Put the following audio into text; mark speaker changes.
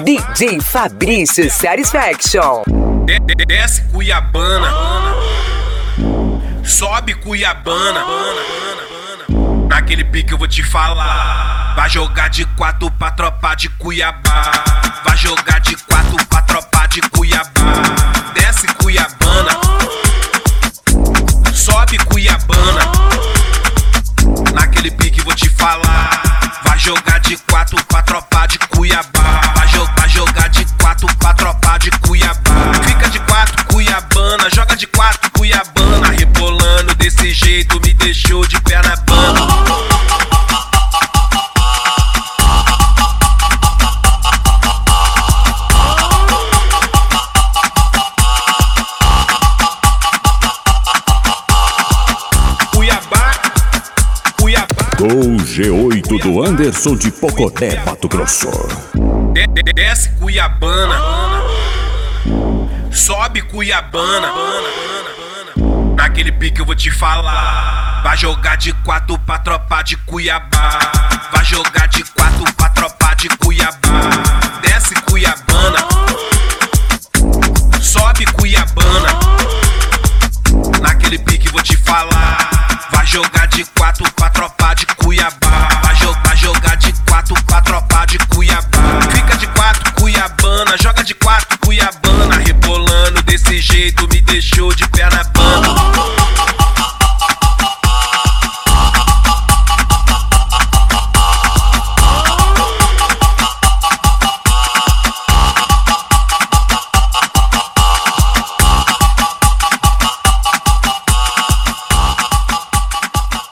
Speaker 1: DJ Fabrício Satisfaction.
Speaker 2: Desce Cuiabana, sobe Cuiabana. Naquele pique eu vou te falar. Vai jogar de 4 pra tropa de Cuiabá. Vai jogar de 4 pra tropa de Cuiabá. Desce Cuiabana, sobe Cuiabana. Naquele pique eu vou te falar. Vai jogar de 4 pra tropa de Cuiabá. Vai jogar de 4 pra tropa de Cuiabá. Fica de 4 Cuiabana, joga de 4 Cuiabana. Rebolando desse jeito me deixou de perna bamba.
Speaker 3: Gol G8 do Anderson de Poconé, Mato Grosso.
Speaker 2: Desce Cuiabana, sobe Cuiabana. Naquele pique eu vou te falar. Vai jogar de 4 pra tropa de Cuiabá. Vai jogar de 4 pra tropa de Cuiabá. Desce Cuiabana, sobe Cuiabana. Naquele pique eu vou te falar. Vai jogar de 4 pra tropa de Cuiabá.